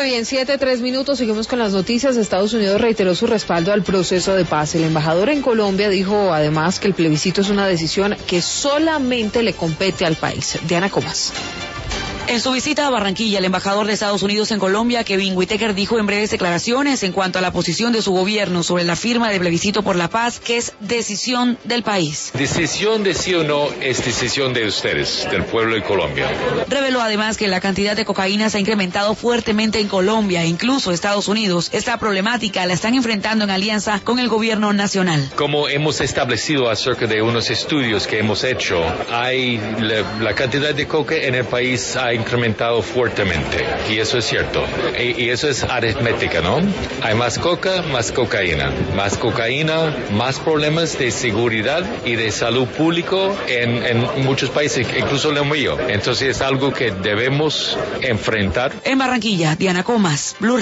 Muy bien, 7:03. Seguimos con las noticias. Estados Unidos reiteró su respaldo al proceso de paz. El embajador en Colombia dijo además que el plebiscito es una decisión que solamente le compete al país. Diana Comas. En su visita a Barranquilla, el embajador de Estados Unidos en Colombia, Kevin Whitaker, dijo en breves declaraciones en cuanto a la posición de su gobierno sobre la firma del plebiscito por la paz, que es decisión del país. Decisión de sí o no es decisión de ustedes, del pueblo de Colombia. Reveló además que la cantidad de cocaína se ha incrementado fuertemente en Colombia, incluso Estados Unidos. Esta problemática la están enfrentando en alianza con el gobierno nacional. Como hemos establecido acerca de unos estudios que hemos hecho, la cantidad de coca en el país ha incrementado fuertemente, y eso es cierto, y eso es aritmética, ¿no? Hay más coca, más cocaína, más problemas de seguridad y de salud público en muchos países, incluso en el mío. Entonces es algo que debemos enfrentar. En Barranquilla, Diana Comas, Blue.